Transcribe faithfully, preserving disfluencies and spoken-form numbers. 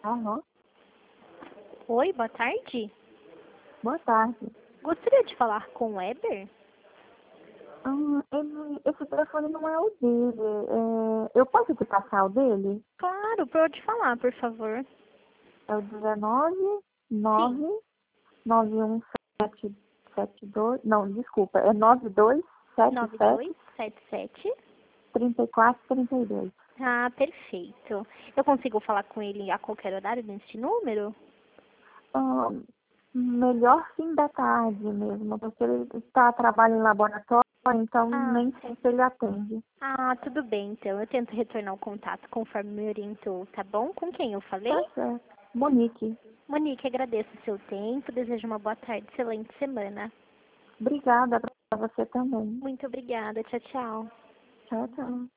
Aham. Oi, boa tarde. Boa tarde. Gostaria de falar com o Weber? Ah, ele, esse telefone não é o dele. É, eu posso te passar o dele? Claro, pode falar, por favor. É o dezenove, Sim, nove, nove um sete sete dois. Não, desculpa. É nove dois sete nove dois sete sete sete. trinta e quatro trinta e dois. Ah, perfeito. Eu consigo falar com ele a qualquer horário neste número? Ah, melhor fim da tarde mesmo, porque ele está a trabalho em laboratório, então Ah, nem sempre ele atende. ah, tudo bem, então. Eu tento retornar o contato conforme me orientou, tá bom? Com quem eu falei? Tá certo. Monique, Monique, agradeço o seu tempo, desejo uma boa tarde, excelente semana. obrigada para você também. Muito obrigada, tchau, tchau. Tchau, tchau.